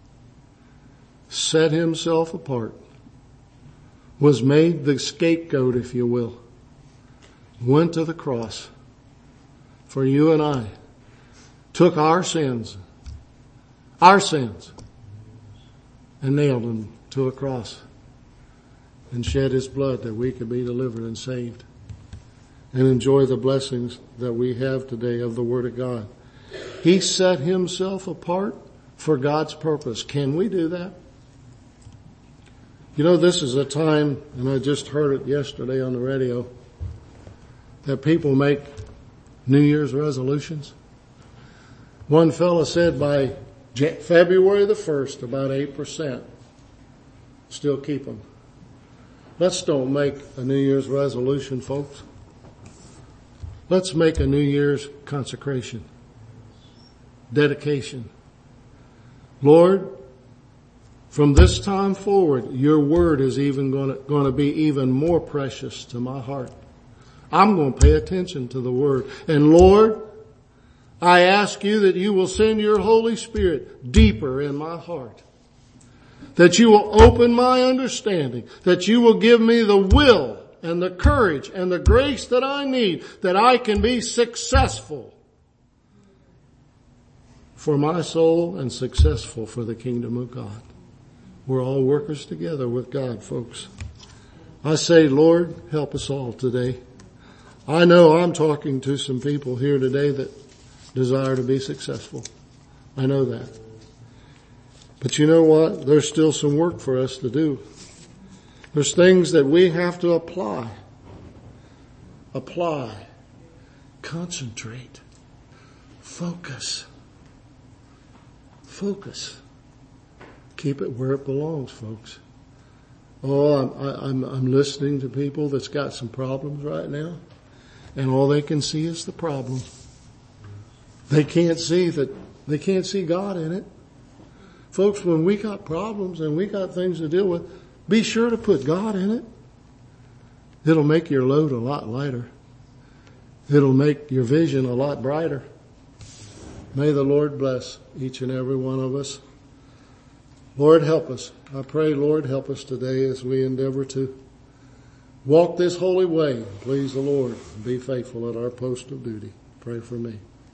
set himself apart, was made the scapegoat, if you will, went to the cross for you and I, took our sins, our sins, and nailed them to a cross and shed his blood that we could be delivered and saved and enjoy the blessings that we have today of the Word of God. He set himself apart for God's purpose. Can we do that? You know, this is a time, and I just heard it yesterday on the radio, that people make New Year's resolutions. One fellow said by February the first, about eight percent still keep them. Let's don't make a New Year's resolution, folks. Let's make a New Year's consecration, dedication. Lord, from this time forward, your word is even going to, going to be even more precious to my heart. I'm going to pay attention to the word. And Lord, I ask you that you will send your Holy Spirit deeper in my heart. that you will open my understanding, that you will give me the will and the courage and the grace that I need, that I can be successful for my soul and successful for the kingdom of God. We're all workers together with God, folks. I say, Lord, help us all today. I know I'm talking to some people here today that desire to be successful. I know that. But you know what? There's still some work for us to do. There's things that we have to apply. Apply. Concentrate. Focus. Focus. Keep it where it belongs, folks. Oh, I'm, I'm, I'm listening to people that's got some problems right now, and all they can see is the problem. They can't see that, they can't see God in it. Folks, when we got problems and we got things to deal with, be sure to put God in it. It'll make your load a lot lighter. It'll make your vision a lot brighter. May the Lord bless each and every one of us. Lord, help us. I pray, Lord, help us today as we endeavor to walk this holy way. Please the Lord, and be faithful at our post of duty. Pray for me.